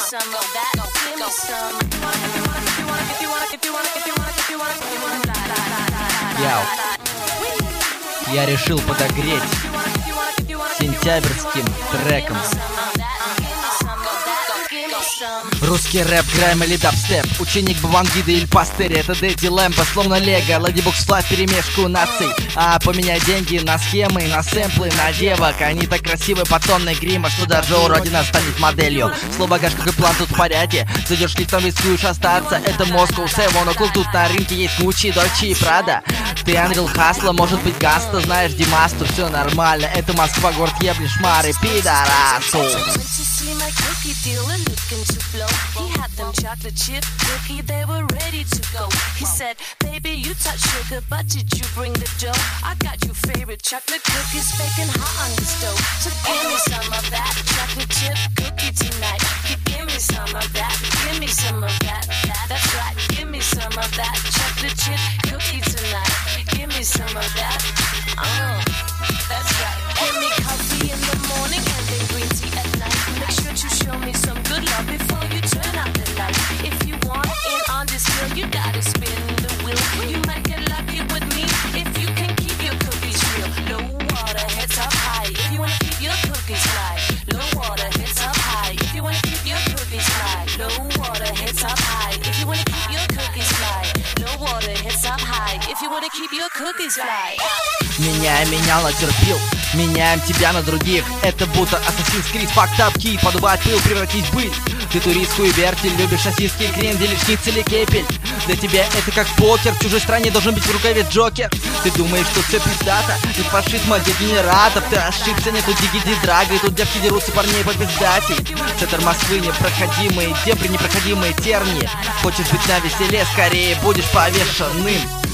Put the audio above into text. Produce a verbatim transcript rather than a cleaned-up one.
Яу. Я решил подогреть сентябрьским треком. Русский рэп, грэм или дабстеп, ученик Бавангида или Пастери. Это Дэдди Лэмпа, словно Лего, Лади Буксфлай, перемешку наций. А поменяй деньги на схемы, на сэмплы, на девок. Они так красивы по тонной грима, что даже уродина станет моделью. Слово багаж, какой план тут в порядке. Зайдешь лифтом, рискуешь остаться. Это Москва, Севон, около тут на рынке есть Гуччи, Дольче и Прада. Ты Анрил Хасла, может быть Гаста, знаешь Димасту, все нормально. Это Москва, город ебли, шмары, пидорасу. To flow, he had them chocolate chip cookie, they were ready to go. He said, baby, you touch sugar, but did you bring the dough? I got your favorite chocolate cookies baking hot on the stove. So give me some of that chocolate chip cookie tonight. You give me some of that, give me some of that, that. That's right, give me some of that chocolate chip cookie tonight. Give me some of that, oh, that's right. Give me coffee in the morning and then green tea at night. Make sure to show me some good love before you turn out the light. If you want in on this deal, you gotta spin the wheel. You might get lucky with me if you can keep your cookies real. Low water, heads up high. If you wanna keep your cookies fly. Low water, heads up high. If you wanna keep your cookies fly. Low water, heads up high. If you wanna keep your cookies fly. Low water, heads up high. If you wanna keep your cookies fly. Меня менял, терпил. Меняем тебя на других. Это будто Assassin's Creed, fucked up key. Подувать пыл, превратить в быль. Ты турист, хуевертель, любишь сосиски, крендель, шницель или кепель. Для тебя это как покер, в чужой стране должен быть в рукаве Джокер. Ты думаешь, что все пиздата, тут фашизма дегенератов. Ты ошибся, нету дигиди драга, и тут девки дерутся парней по пиздате. Центр Москвы непроходимые, дебри непроходимые тернии. Хочешь быть на веселе, скорее будешь повешенным.